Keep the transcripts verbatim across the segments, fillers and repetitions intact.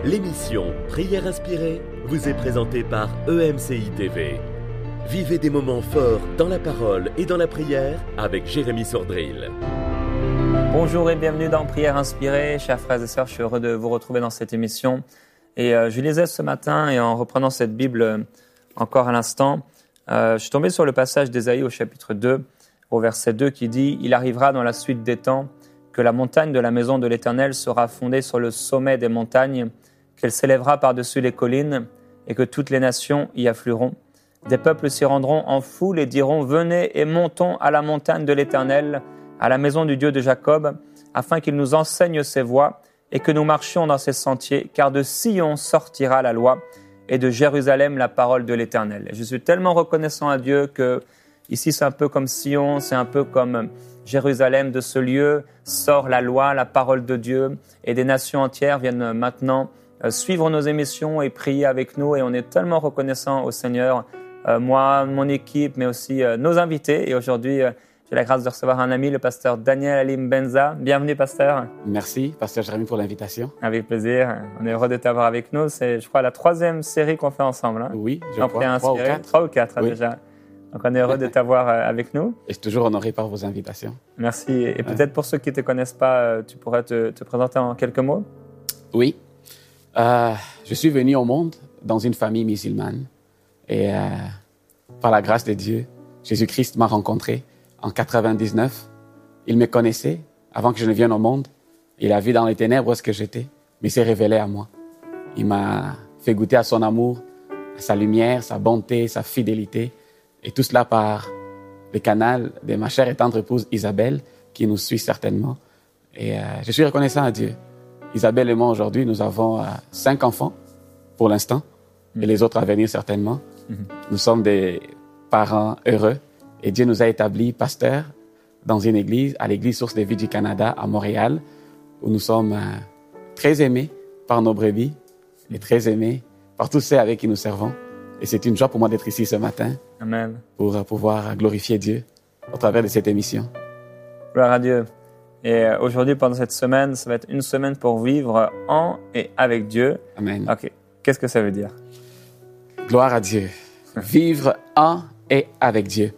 L'émission Prière inspirée vous est présentée par E M C I T V. Vivez des moments forts dans la parole et dans la prière avec Jérémy Sordrill. Bonjour et bienvenue dans Prière inspirée. Chers frères et sœurs, je suis heureux de vous retrouver dans cette émission. Et euh, je lisais ce matin et en reprenant cette Bible euh, encore à l'instant, euh, je suis tombé sur le passage d'Ésaïe au chapitre deux, au verset deux qui dit « Il arrivera dans la suite des temps que la montagne de la maison de l'Éternel sera fondée sur le sommet des montagnes, qu'elle s'élèvera par-dessus les collines et que toutes les nations y afflueront. Des peuples s'y rendront en foule et diront « Venez et montons à la montagne de l'Éternel, à la maison du Dieu de Jacob, afin qu'il nous enseigne ses voies et que nous marchions dans ses sentiers, car de Sion sortira la loi et de Jérusalem la parole de l'Éternel. » Je suis tellement reconnaissant à Dieu que ici c'est un peu comme Sion, c'est un peu comme Jérusalem. De ce lieu sort la loi, la parole de Dieu, et des nations entières viennent maintenant suivre nos émissions et prier avec nous, et on est tellement reconnaissant au Seigneur, euh, moi, mon équipe, mais aussi euh, nos invités. Et aujourd'hui, euh, j'ai la grâce de recevoir un ami, le pasteur Daniel Alim Benza. Bienvenue, pasteur. Merci, pasteur Jérémy, pour l'invitation. Avec plaisir. On est heureux de t'avoir avec nous. C'est, je crois, la troisième série qu'on fait ensemble. Hein. Oui, je en crois. Trois ou quatre. Trois ou quatre, oui. déjà. Donc, on est heureux de t'avoir euh, avec nous. Et je suis toujours honoré par vos invitations. Merci. Et ouais. Peut-être pour ceux qui ne te connaissent pas, euh, tu pourrais te, te présenter en quelques mots? Oui. Euh, je suis venu au monde dans une famille musulmane. Et euh, par la grâce de Dieu, Jésus-Christ m'a rencontré en quatre-vingt-dix-neuf. Il me connaissait avant que je ne vienne au monde. Il a vu dans les ténèbres où est-ce que j'étais, mais il s'est révélé à moi. Il m'a fait goûter à son amour, à sa lumière, sa bonté, sa fidélité. Et tout cela par le canal de ma chère et tendre épouse Isabelle, qui nous suit certainement. Et euh, je suis reconnaissant à Dieu. Isabelle et moi, aujourd'hui, nous avons euh, cinq enfants, pour l'instant, mmh. et les autres à venir certainement. Mmh. Nous sommes des parents heureux, et Dieu nous a établis pasteurs dans une église, à l'église Source de Vie du Canada, à Montréal, où nous sommes euh, très aimés par nos brebis, et très aimés par tous ceux avec qui nous servons. Et c'est une joie pour moi d'être ici ce matin. Amen. Pour euh, pouvoir glorifier Dieu au travers de cette émission. Gloire à Dieu. Et aujourd'hui, pendant cette semaine, ça va être une semaine pour vivre en et avec Dieu. Amen. OK. Qu'est-ce que ça veut dire? Gloire à Dieu. Vivre en et avec Dieu.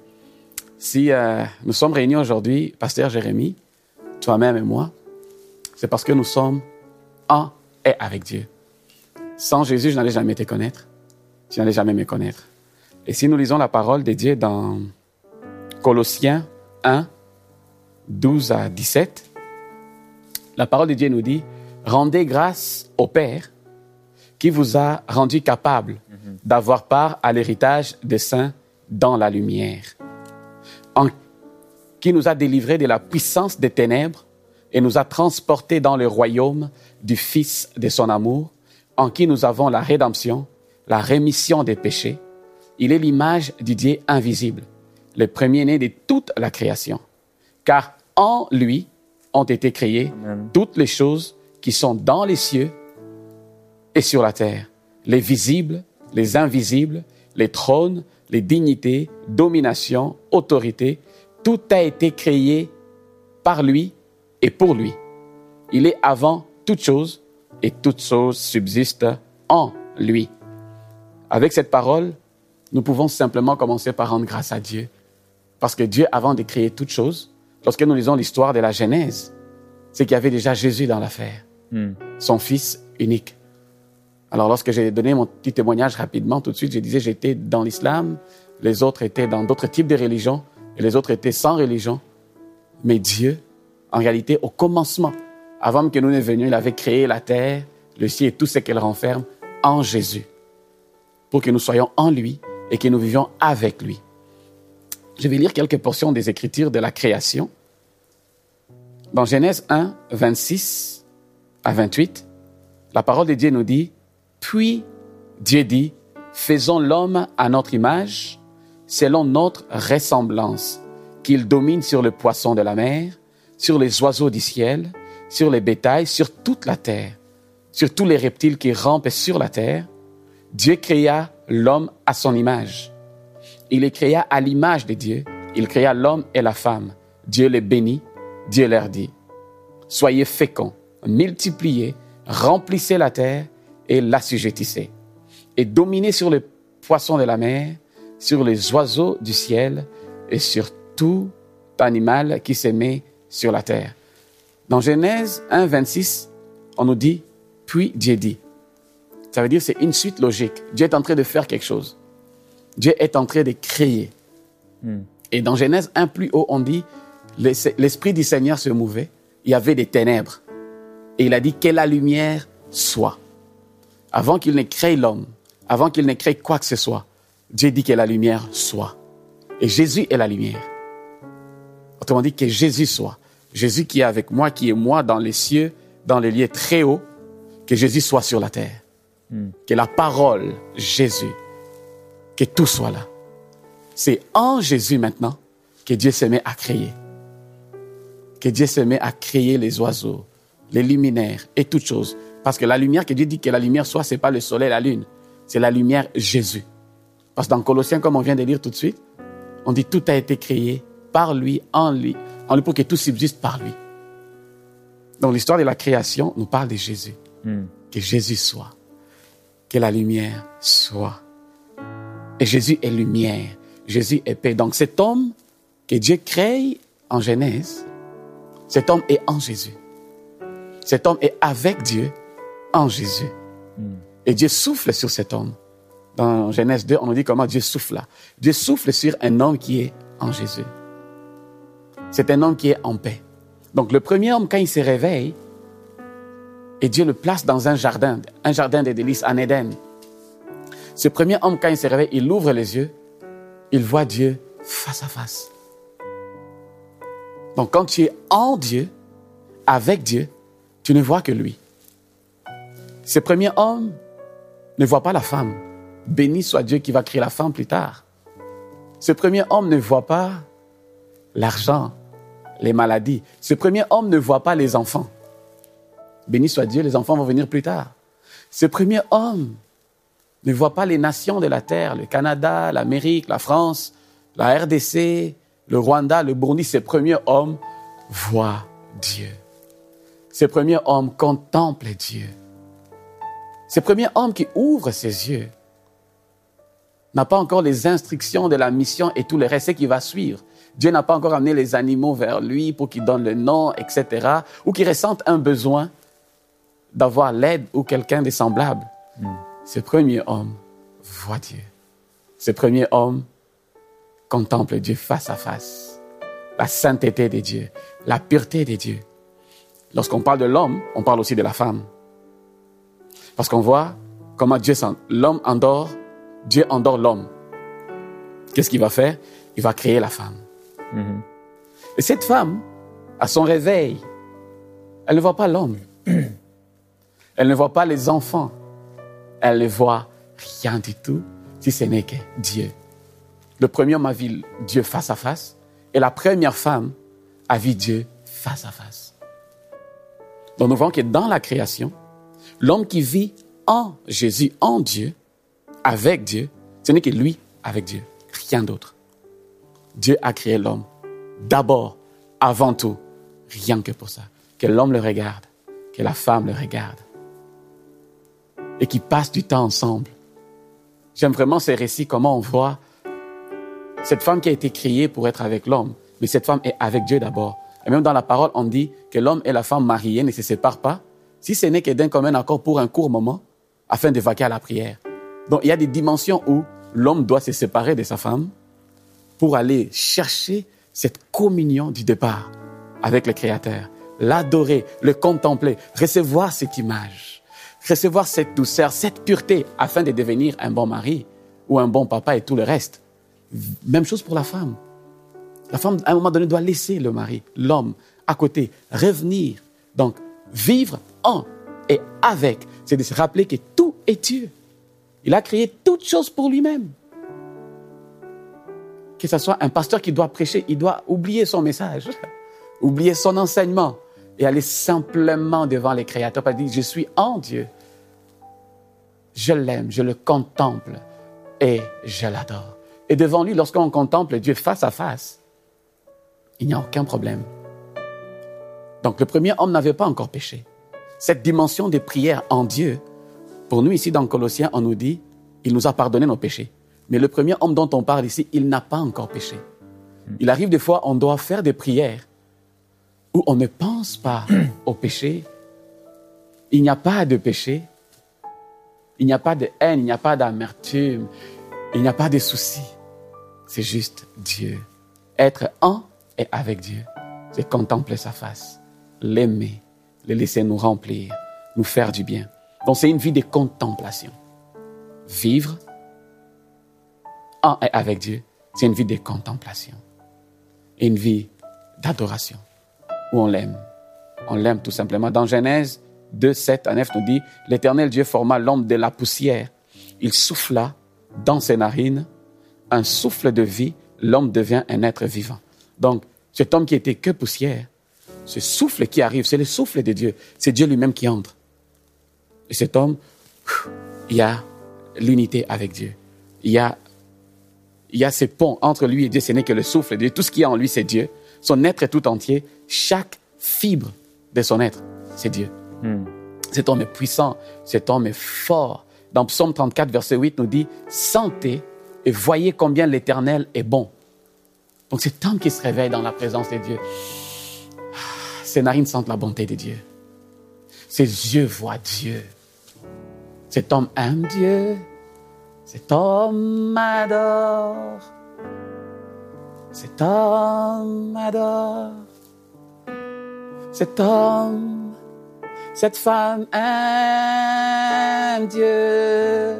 Si euh, nous sommes réunis aujourd'hui, pasteur Jérémy, toi-même et moi, c'est parce que nous sommes en et avec Dieu. Sans Jésus, je n'allais jamais te connaître. Je n'allais jamais me connaître. Et si nous lisons la parole de Dieu dans Colossiens un, douze à dix-sept, la parole de Dieu nous dit « Rendez grâce au Père qui vous a rendu capable mm-hmm. d'avoir part à l'héritage des saints dans la lumière, en, qui nous a délivrés de la puissance des ténèbres et nous a transportés dans le royaume du Fils de son amour, en qui nous avons la rédemption, la rémission des péchés. Il est l'image du Dieu invisible, le premier-né de toute la création. Car en lui ont été créées Amen. Toutes les choses qui sont dans les cieux et sur la terre, les visibles, les invisibles, les trônes, les dignités, dominations, autorités. Tout a été créé par lui et pour lui. Il est avant toute chose et toute chose subsiste en lui. Avec cette parole, nous pouvons simplement commencer par rendre grâce à Dieu. Parce que Dieu, avant de créer toutes choses, lorsque nous lisons l'histoire de la Genèse, c'est qu'il y avait déjà Jésus dans l'affaire, mm. son Fils unique. Alors, lorsque j'ai donné mon petit témoignage rapidement, tout de suite, je disais j'étais dans l'islam, les autres étaient dans d'autres types de religions, et les autres étaient sans religion. Mais Dieu, en réalité, au commencement, avant que nous ne venions, il avait créé la terre, le ciel et tout ce qu'elle renferme en Jésus, pour que nous soyons en lui et que nous vivions avec lui. Je vais lire quelques portions des Écritures de la création. Dans Genèse un, vingt-six à vingt-huit, la parole de Dieu nous dit « Puis Dieu dit, faisons l'homme à notre image, selon notre ressemblance, qu'il domine sur le poisson de la mer, sur les oiseaux du ciel, sur les bétails, sur toute la terre, sur tous les reptiles qui rampent sur la terre. Dieu créa l'homme à son image. Il les créa à l'image de Dieu. Il créa l'homme et la femme. Dieu les bénit. Dieu leur dit, soyez féconds, multipliez, remplissez la terre et l'assujettissait. Et dominait sur les poissons de la mer, sur les oiseaux du ciel et sur tout animal qui s'aimait sur la terre. Dans Genèse un, vingt-six, on nous dit « Puis Dieu dit ». Ça veut dire que c'est une suite logique. Dieu est en train de faire quelque chose. Dieu est en train de créer. Mm. Et dans Genèse un plus haut, on dit « L'Esprit du Seigneur se mouvait, il y avait des ténèbres. Et il a dit « Que la lumière soit ». Avant qu'il n'ait créé l'homme, avant qu'il n'ait créé quoi que ce soit, Dieu dit que la lumière soit. Et Jésus est la lumière. Autrement dit, que Jésus soit. Jésus qui est avec moi, qui est moi dans les cieux, dans les lieux très hauts, que Jésus soit sur la terre. Mm. Que la parole, Jésus, que tout soit là. C'est en Jésus maintenant que Dieu se met à créer. Que Dieu se met à créer les oiseaux, les luminaires et toutes choses. Parce que la lumière, que Dieu dit que la lumière soit, ce n'est pas le soleil et la lune. C'est la lumière Jésus. Parce que dans Colossiens, comme on vient de lire tout de suite, on dit tout a été créé par lui, en lui, en lui pour que tout subsiste par lui. Donc l'histoire de la création nous parle de Jésus. Mm. Que Jésus soit. Que la lumière soit. Et Jésus est lumière. Jésus est paix. Donc cet homme que Dieu crée en Genèse, cet homme est en Jésus. Cet homme est avec Dieu en Jésus. Mm. Et Dieu souffle sur cet homme. Dans Genèse deux, on nous dit comment Dieu souffle là. Dieu souffle sur un homme qui est en Jésus. C'est un homme qui est en paix. Donc le premier homme, quand il se réveille, et Dieu le place dans un jardin, un jardin de délices en Éden. Ce premier homme, quand il se réveille, il ouvre les yeux, il voit Dieu face à face. Donc quand tu es en Dieu, avec Dieu, tu ne vois que lui. Ce premier homme ne voit pas la femme. Béni soit Dieu qui va créer la femme plus tard. Ce premier homme ne voit pas l'argent, les maladies. Ce premier homme ne voit pas les enfants. Béni soit Dieu, les enfants vont venir plus tard. Ce premier homme ne voit pas les nations de la terre, le Canada, l'Amérique, la France, la R D C, le Rwanda, le Burundi. Ce premier homme voit Dieu. Ce premier homme contemple Dieu. Ce premier homme qui ouvre ses yeux n'a pas encore les instructions de la mission et tout le reste qui va suivre. Dieu n'a pas encore amené les animaux vers lui pour qu'il donne le nom, et cetera, ou qu'il ressente un besoin d'avoir l'aide ou quelqu'un de semblable. Mm. Ce premier homme voit Dieu. Ce premier homme contemple Dieu face à face. La sainteté de Dieu, la pureté de Dieu. Lorsqu'on parle de l'homme, on parle aussi de la femme. Parce qu'on voit comment Dieu s'en... L'homme endort, Dieu endort l'homme. Qu'est-ce qu'il va faire? Il va créer la femme. Mm-hmm. Et cette femme, à son réveil, elle ne voit pas l'homme. Elle ne voit pas les enfants. Elle ne voit rien du tout, si ce n'est que Dieu. Le premier homme a vu Dieu face à face, et la première femme a vu Dieu face à face. Donc nous voyons que dans la création, l'homme qui vit en Jésus, en Dieu, avec Dieu, ce n'est que lui avec Dieu, rien d'autre. Dieu a créé l'homme, d'abord, avant tout, rien que pour ça. Que l'homme le regarde, que la femme le regarde, et qu'ils passent du temps ensemble. J'aime vraiment ces récits, comment on voit cette femme qui a été créée pour être avec l'homme, mais cette femme est avec Dieu d'abord. Et même dans la parole, on dit que l'homme et la femme mariés ne se séparent pas, si ce n'est que d'un commun accord pour un court moment, afin de vaquer à la prière. Donc, il y a des dimensions où l'homme doit se séparer de sa femme pour aller chercher cette communion du départ avec le Créateur, l'adorer, le contempler, recevoir cette image, recevoir cette douceur, cette pureté, afin de devenir un bon mari ou un bon papa et tout le reste. Même chose pour la femme. La femme, à un moment donné, doit laisser le mari, l'homme, à côté, revenir. Donc, vivre en et avec, c'est de se rappeler que tout est Dieu. Il a créé toutes choses pour lui-même. Que ce soit un pasteur qui doit prêcher, il doit oublier son message, oublier son enseignement et aller simplement devant les créateurs pour dire, je suis en Dieu. Je l'aime, je le contemple et je l'adore. Et devant lui, lorsqu'on contemple Dieu face à face, il n'y a aucun problème. Donc le premier homme n'avait pas encore péché. Cette dimension de prière en Dieu Pour nous, ici, dans Colossiens, on nous dit, il nous a pardonné nos péchés. Mais le premier homme dont on parle ici, il n'a pas encore péché. Il arrive des fois, on doit faire des prières où on ne pense pas au péché. Il n'y a pas de péché. Il n'y a pas de haine, il n'y a pas d'amertume. Il n'y a pas de soucis. C'est juste Dieu. Être en et avec Dieu, c'est contempler sa face, l'aimer, le laisser nous remplir, nous faire du bien. Donc, c'est une vie de contemplation. Vivre en et avec Dieu, c'est une vie de contemplation. Et une vie d'adoration, où on l'aime. On l'aime tout simplement. Dans Genèse deux, sept à neuf, nous dit, « L'Éternel Dieu forma l'homme de la poussière. Il souffla dans ses narines un souffle de vie. L'homme devient un être vivant. » Donc, cet homme qui était que poussière, ce souffle qui arrive, c'est le souffle de Dieu. C'est Dieu lui-même qui entre. Et cet homme, il y a l'unité avec Dieu. Il y a, il y a ce pont entre lui et Dieu. Ce n'est que le souffle de Dieu. Tout ce qu'il y a en lui, c'est Dieu. Son être est tout entier. Chaque fibre de son être, c'est Dieu. Mm. Cet homme est puissant. Cet homme est fort. Dans Psaume trente-quatre, verset huit, nous dit « Sentez et voyez combien l'Éternel est bon. » Donc, cet homme qui se réveille dans la présence de Dieu, ses narines sentent la bonté de Dieu. Ses yeux voient Dieu. Cet homme aime Dieu. Cet homme adore. Cet homme adore. Cet homme, cette femme aime Dieu.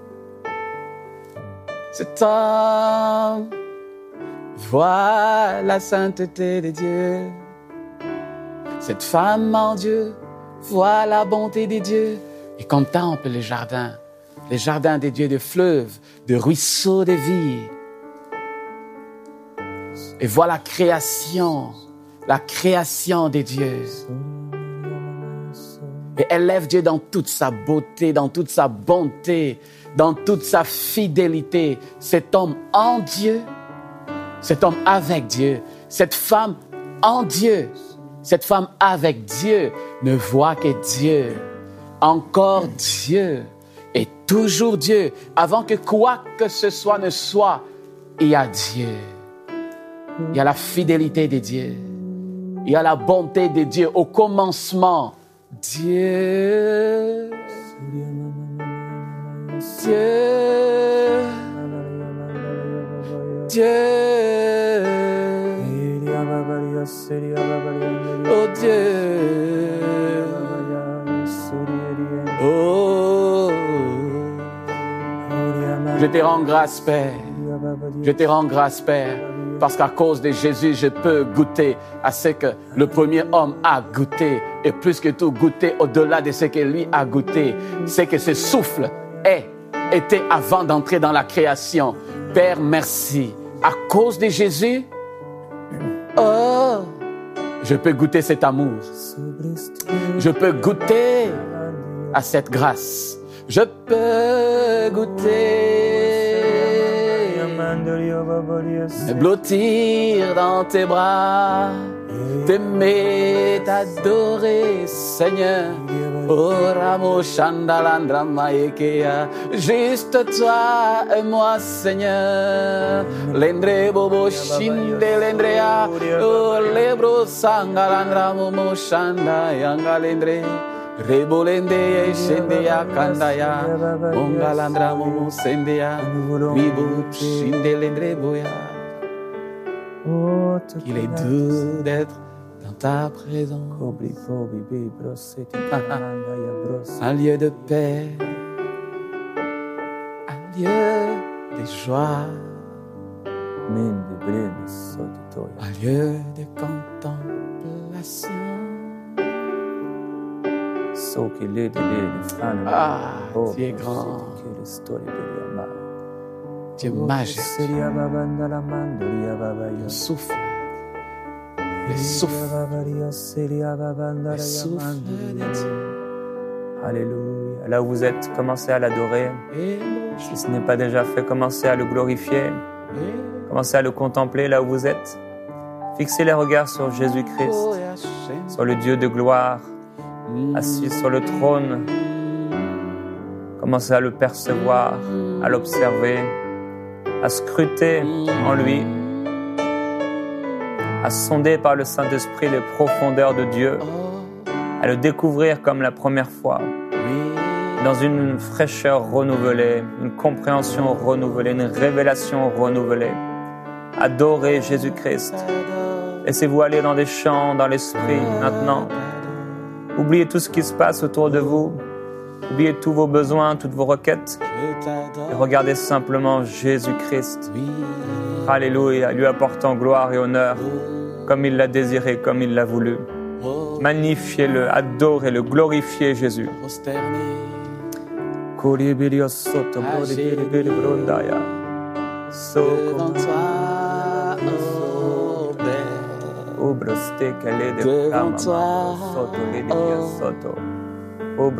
Cet homme voit la sainteté de Dieu. Cette femme en Dieu voit la bonté de Dieu et contemple les jardins, les jardins de Dieu, de fleuves, de ruisseaux de vie. Et voit la création, la création de Dieu. Et élève Dieu dans toute sa beauté, dans toute sa bonté, dans toute sa fidélité. Cet homme en Dieu, cet homme avec Dieu, cette femme en Dieu, cette femme avec Dieu ne voit que Dieu, encore Dieu et toujours Dieu. Avant que quoi que ce soit ne soit, il y a Dieu. Il y a la fidélité de Dieu. Il y a la bonté de Dieu au commencement. Dieu, Dieu, Dieu, oh Dieu, oh, je te rends grâce, Père, je te rends grâce, Père, parce qu'à cause de Jésus, je peux goûter à ce que le premier homme a goûté, et plus que tout, goûter au-delà de ce que lui a goûté, c'est que ce souffle est, était avant d'entrer dans la création. Père, merci. À cause de Jésus, oh, je peux goûter cet amour. Je peux goûter à cette grâce. Je peux goûter, me blottir dans tes bras, t'aimer, t'adorer, Seigneur. Oh, Ramo Shandalandra Maekea, juste toi et moi, Seigneur. Lendre Bobo Shinde Lendrea, oh, Lebro Sangalandra Momo Shanda Yangalendre. Rebolende Shendea Kandaya, Mongalandra Momo Sendea, Bibo Shinde Lendre Boya. Il est doux d'être dans ta présence, un lieu de paix, un lieu de joie, un lieu de contemplation. Ah, tu es grand, tu es majestueux, le souffle. Le souffle, le souffle de Dieu. Alléluia. Là où vous êtes, commencez à l'adorer. Si ce n'est pas déjà fait, commencez à le glorifier. Commencez à le contempler là où vous êtes. Fixez les regards sur Jésus-Christ, sur le Dieu de gloire, assis sur le trône. Commencez à le percevoir, à l'observer, à scruter en lui, à sonder par le Saint-Esprit les profondeurs de Dieu, à le découvrir comme la première fois, dans une fraîcheur renouvelée, une compréhension renouvelée, une révélation renouvelée. Adorez Jésus-Christ. Laissez-vous aller dans des chants, dans l'esprit, maintenant. Oubliez tout ce qui se passe autour de vous. Oubliez tous vos besoins, toutes vos requêtes. Et regardez simplement Jésus-Christ. Alléluia, lui apportant gloire et honneur, comme il l'a désiré, comme il l'a voulu. Magnifiez-le, adorez-le, glorifiez Jésus. Devant toi, oh Père. Devant toi, oh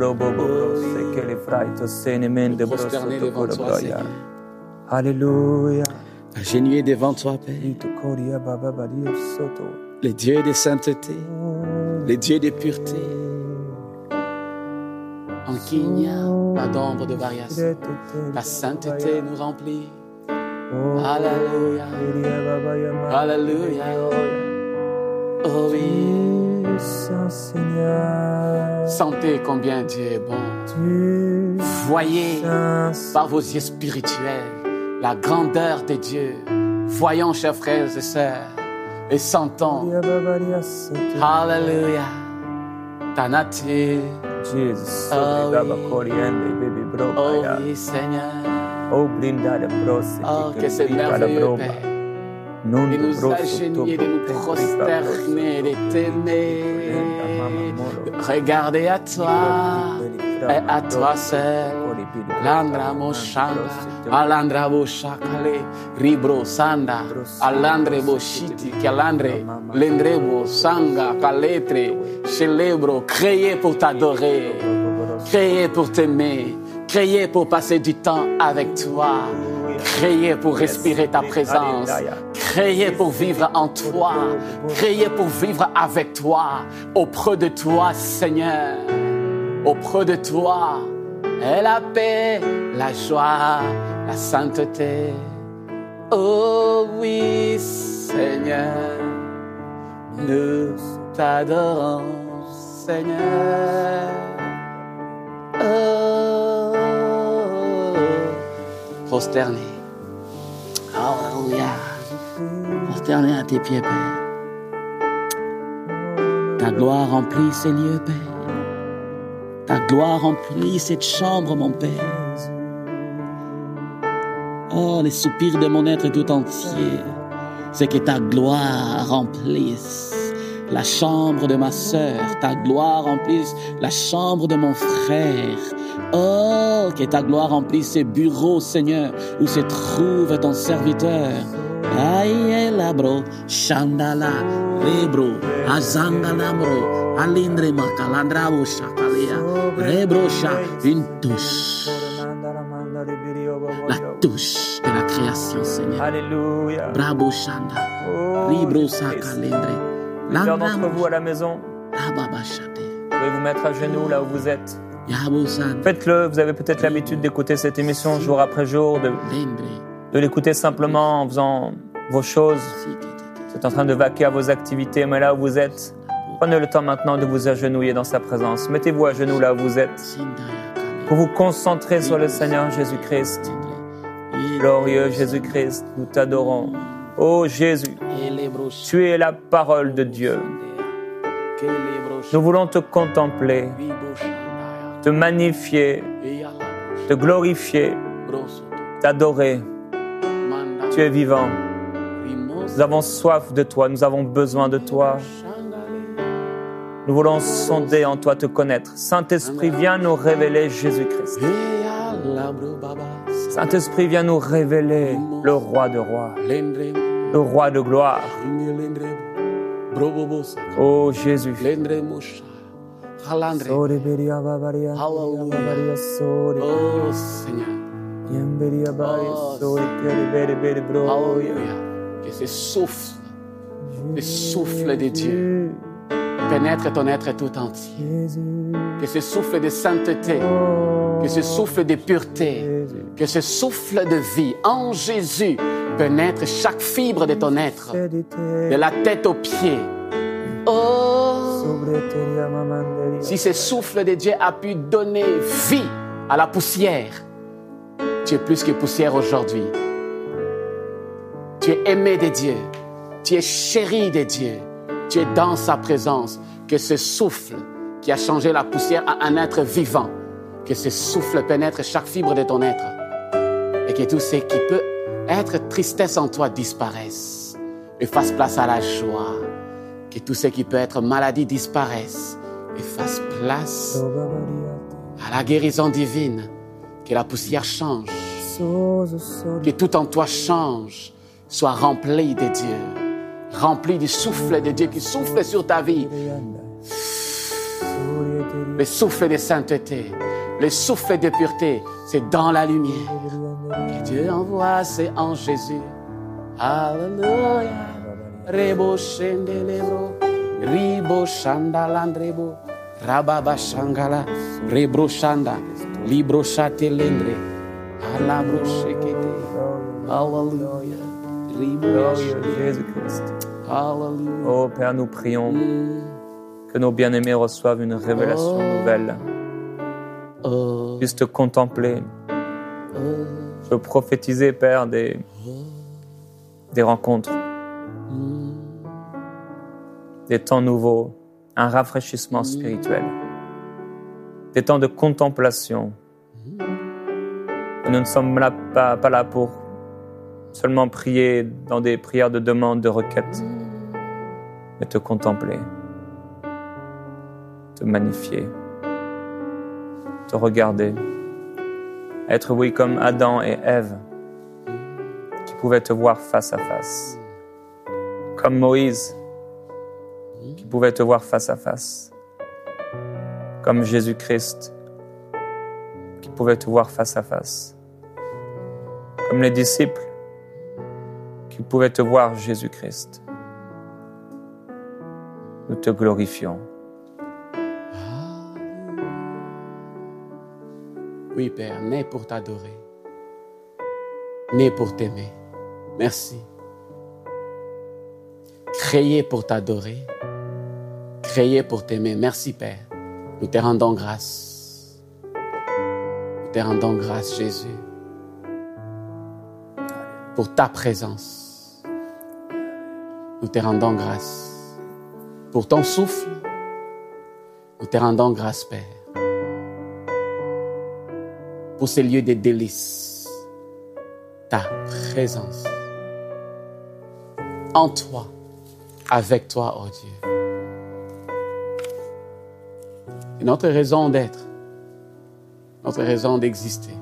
prosterné devant toi, Seigneur. Alléluia. Agenouillé devant toi, Père. Le Dieu de sainteté, le Dieu de pureté, en qui il n'y a pas d'ombre de variation. Ta sainteté nous remplit. Alléluia. Alléluia. Oh oui. Sentez combien Dieu est bon. Voyez par vos yeux spirituels la grandeur de Dieu. Voyons, chers frères et sœurs, et sentons. Alléluia. Ta nature. Jesus. Oh oui. Oh oui, Seigneur. Oh, blindade brosse. Oh, que c'est merveilleux, Père. De nous agenouiller, de nous prosterner, de t'aimer. Regardez à toi et à toi seul. Landra moshanga, alandra boshakale, ribro sanda, alandre boshiti, calandre, lendrebo sanga, caletre, célébro, créé pour t'adorer, créé pour t'aimer, créé pour passer du temps avec toi, créé pour respirer ta présence, créé pour vivre en toi, créé pour vivre avec toi, auprès de toi, Seigneur, auprès de toi. Et la paix, la joie, la sainteté. Oh oui, Seigneur, nous t'adorons, Seigneur. Oh, prosterné. Alléluia. Prosterné à tes pieds, Père. Ta gloire remplit ces lieux, Père. Ta gloire remplit cette chambre, mon Père. Oh, les soupirs de mon être tout entier, c'est que ta gloire remplisse la chambre de ma sœur, ta gloire remplisse la chambre de mon frère. Oh, que ta gloire remplisse ces bureaux, Seigneur, où se trouve ton serviteur. Aïe, labro, chandala, rebro, azangalamro, alindre makalandrabo, chakalea, rebrocha, une touche. La touche de la création, Seigneur. Alléluia. Bravo, chanda, ribro, sakalendre. Plusieurs d'entre vous à la maison, vous pouvez vous mettre à genoux là où vous êtes. Faites-le, vous avez peut-être l'habitude d'écouter cette émission jour après jour, de, de l'écouter simplement en faisant vos choses. Vous êtes en train de vaquer à vos activités, mais là où vous êtes, prenez le temps maintenant de vous agenouiller dans sa présence. Mettez-vous à genoux là où vous êtes, pour vous concentrer sur le Seigneur Jésus-Christ. Glorieux Jésus-Christ, nous t'adorons. Ô Jésus, tu es la parole de Dieu. Nous voulons te contempler, te magnifier, te glorifier, t'adorer. Tu es vivant. Nous avons soif de toi, nous avons besoin de toi. Nous voulons sonder en toi, te connaître. Saint-Esprit, viens nous révéler Jésus-Christ. Saint-Esprit, viens nous révéler le roi de rois, le roi de gloire. Oh Jésus. Alléluia. Oh Seigneur. Oh, Alléluia. Que ce souffle, le souffle de Dieu pénètre ton être tout entier. Que ce souffle de sainteté que ce souffle de pureté, que ce souffle de vie en Jésus pénètre chaque fibre de ton être, de la tête aux pieds. Oh, si ce souffle de Dieu a pu donner vie à la poussière, tu es plus que poussière aujourd'hui. Tu es aimé de Dieu, tu es chéri de Dieu, tu es dans sa présence. Que ce souffle qui a changé la poussière à un être vivant, que ce souffle pénètre chaque fibre de ton être et que tout ce qui peut être tristesse en toi disparaisse et fasse place à la joie. Que tout ce qui peut être maladie disparaisse et fasse place à la guérison divine. Que la poussière change, que tout en toi change, soit rempli de Dieu, rempli du souffle de Dieu qui souffle sur ta vie. Le souffle de sainteté, le souffle de pureté, c'est dans la lumière que Dieu envoie, c'est en Jésus. Alléluia. Rebo shendelebro, ribo shandalandrebo, rababa shangala, rebro shanda, libro chatelendre, alabro shekete. Alléluia. Glorieux Jésus-Christ. Alléluia. Oh Père, nous prions que nos bien-aimés reçoivent une révélation Oh. nouvelle, Oh. puissent te contempler. Oh. Je veux prophétiser, Père, des, des rencontres, des temps nouveaux, un rafraîchissement spirituel, des temps de contemplation. Et nous ne sommes là, pas, pas là pour seulement prier dans des prières de demande, de requête, mais te contempler, te magnifier, te regarder, être, oui, comme Adam et Ève, qui pouvaient te voir face à face, comme Moïse, qui pouvait te voir face à face, comme Jésus-Christ, qui pouvait te voir face à face, comme les disciples, qui pouvaient te voir Jésus-Christ. Nous te glorifions. Oui, Père, né pour t'adorer, né pour t'aimer. Merci. Créé pour t'adorer, créé pour t'aimer. Merci, Père. Nous te rendons grâce. Nous te rendons grâce, Jésus, pour ta présence. Nous te rendons grâce pour ton souffle. Nous te rendons grâce, Père, pour ces lieux de délices, ta présence, en toi, avec toi, oh Dieu. Et notre raison d'être, notre raison d'exister,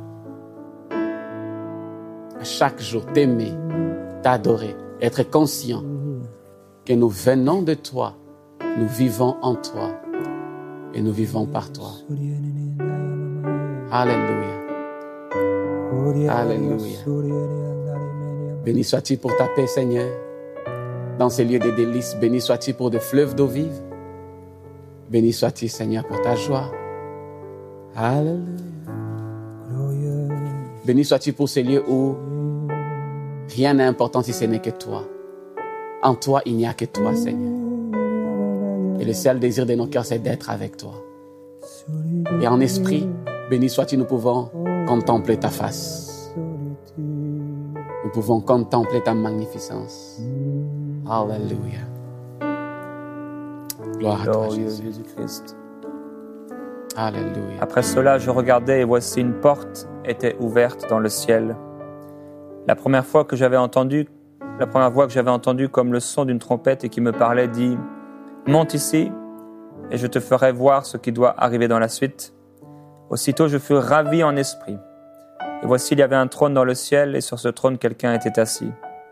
à chaque jour, t'aimer, t'adorer, être conscient que nous venons de toi, nous vivons en toi et nous vivons par toi. Alléluia. Alléluia. Béni sois-tu pour ta paix, Seigneur, dans ces lieux de délices. Béni sois-tu pour des fleuves d'eau vive. Béni sois-tu, Seigneur, pour ta joie. Alléluia. Béni sois-tu pour ces lieux où rien n'est important si ce n'est que toi. En toi, il n'y a que toi, Seigneur. Et le seul désir de nos cœurs, c'est d'être avec toi. Et en esprit, béni sois-tu, nous pouvons contempler ta face. Nous pouvons contempler ta magnificence. Alléluia. Gloire à toi, Glorieux Jésus. Jésus-Christ. Alléluia. Après cela, je regardais et voici une porte était ouverte dans le ciel. La première fois que j'avais entendu, la première voix que j'avais entendue comme le son d'une trompette et qui me parlait dit « Monte ici et je te ferai voir ce qui doit arriver dans la suite. » Aussitôt, je fus ravi en esprit. Et voici, il y avait un trône dans le ciel et sur ce trône, quelqu'un était assis.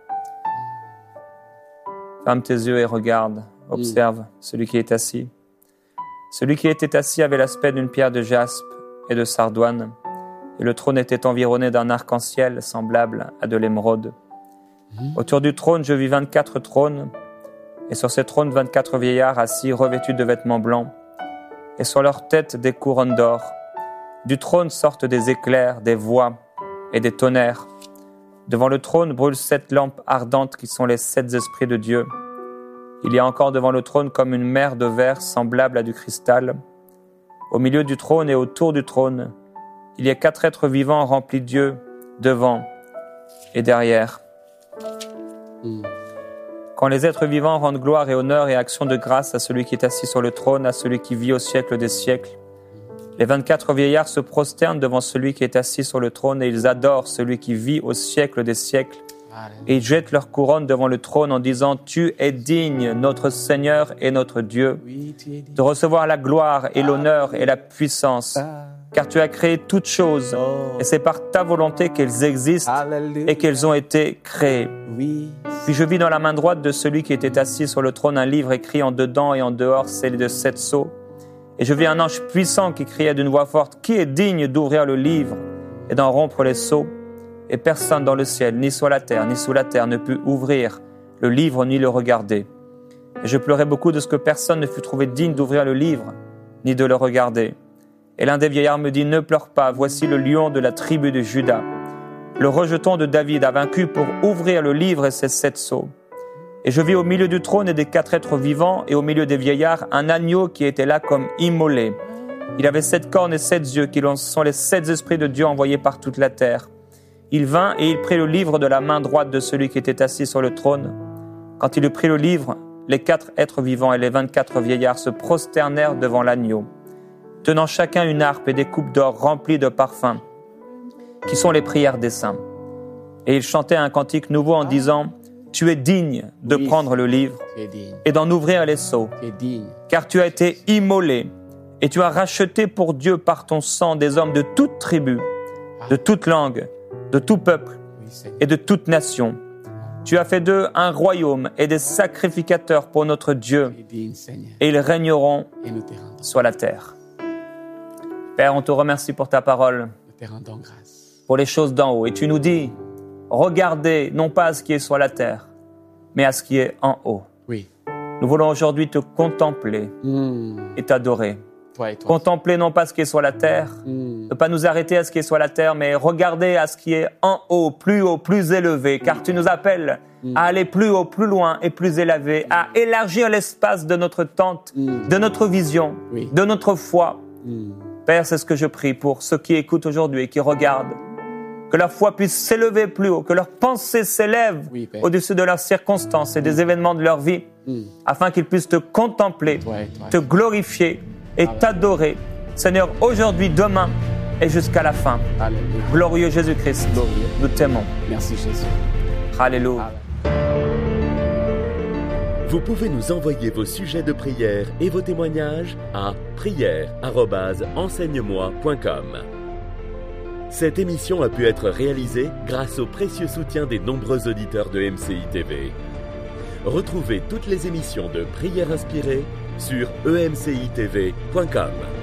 Ferme tes yeux et regarde, observe mm. celui qui est assis. Celui qui était assis avait l'aspect d'une pierre de jaspe et de sardoine, et le trône était environné d'un arc-en-ciel semblable à de l'émeraude. Mmh. Autour du trône, je vis vingt-quatre trônes, et sur ces trônes, vingt-quatre vieillards assis, revêtus de vêtements blancs, et sur leurs têtes des couronnes d'or. Du trône sortent des éclairs, des voix et des tonnerres. Devant le trône brûlent sept lampes ardentes qui sont les sept esprits de Dieu. Il y a encore devant le trône comme une mer de verre semblable à du cristal. Au milieu du trône et autour du trône, il y a quatre êtres vivants remplis de Dieu, devant et derrière. Mm. Quand les êtres vivants rendent gloire et honneur et action de grâce à celui qui est assis sur le trône, à celui qui vit au siècle des siècles, les vingt-quatre vieillards se prosternent devant celui qui est assis sur le trône et ils adorent celui qui vit au siècle des siècles. Et ils jettent leur couronne devant le trône en disant « Tu es digne, notre Seigneur et notre Dieu, de recevoir la gloire et l'honneur et la puissance, car tu as créé toutes choses et c'est par ta volonté qu'elles existent et qu'elles ont été créées. » Puis je vis dans la main droite de celui qui était assis sur le trône un livre écrit en dedans et en dehors, scellé de sept sceaux. Et je vis un ange puissant qui criait d'une voix forte « Qui est digne d'ouvrir le livre et d'en rompre les sceaux ?» Et personne dans le ciel, ni sur la terre, ni sous la terre ne put ouvrir le livre ni le regarder. Et je pleurais beaucoup de ce que personne ne fut trouvé digne d'ouvrir le livre, ni de le regarder. Et l'un des vieillards me dit « Ne pleure pas, voici le lion de la tribu de Juda. Le rejeton de David a vaincu pour ouvrir le livre et ses sept sceaux. » Et je vis au milieu du trône et des quatre êtres vivants, et au milieu des vieillards, un agneau qui était là comme immolé. Il avait sept cornes et sept yeux, qui sont les sept esprits de Dieu envoyés par toute la terre. Il vint et il prit le livre de la main droite de celui qui était assis sur le trône. Quand il eut pris le livre, les quatre êtres vivants et les vingt-quatre vieillards se prosternèrent devant l'agneau, tenant chacun une harpe et des coupes d'or remplies de parfums, qui sont les prières des saints. Et ils chantaient un cantique nouveau en disant « Tu es digne de Oui, prendre le livre et d'en ouvrir les sceaux, car tu as été immolé et tu as racheté pour Dieu par ton sang des hommes de toute tribu, de toute langue, de tout peuple et de toute nation. Tu as fait d'eux un royaume et des sacrificateurs pour notre Dieu, et ils régneront sur la terre. » Père, on te remercie pour ta parole, pour les choses d'en haut. Et tu nous dis, regardez non pas à ce qui est sur la terre, mais à ce qui est en haut. Oui. Nous voulons aujourd'hui te contempler Mm. et t'adorer. Toi et toi. Contempler non pas ce qui est sur la terre, Mm. ne pas nous arrêter à ce qui est sur la terre, mais regarder à ce qui est en haut, plus haut, plus élevé, car tu nous appelles à aller plus haut, plus loin et plus élevé, à élargir l'espace de notre tente, Mm. de notre vision, Oui. de notre foi. Mm. Père, c'est ce que je prie pour ceux qui écoutent aujourd'hui et qui regardent, que leur foi puisse s'élever plus haut, que leur pensée s'élève Oui, Père. au-dessus de leurs circonstances et des événements de leur vie, Mm. afin qu'ils puissent te contempler, Toi et toi. te glorifier et t'adorer, Seigneur, aujourd'hui, demain et jusqu'à la fin. Alléluia. Glorieux Jésus-Christ, Glorieux. nous t'aimons. Merci Jésus. Alléluia. Vous pouvez nous envoyer vos sujets de prière et vos témoignages à prière arobase enseigne moi point com. Cette émission a pu être réalisée grâce au précieux soutien des nombreux auditeurs de M C I T V. Retrouvez toutes les émissions de Prière Inspirée sur e m c i t v point com.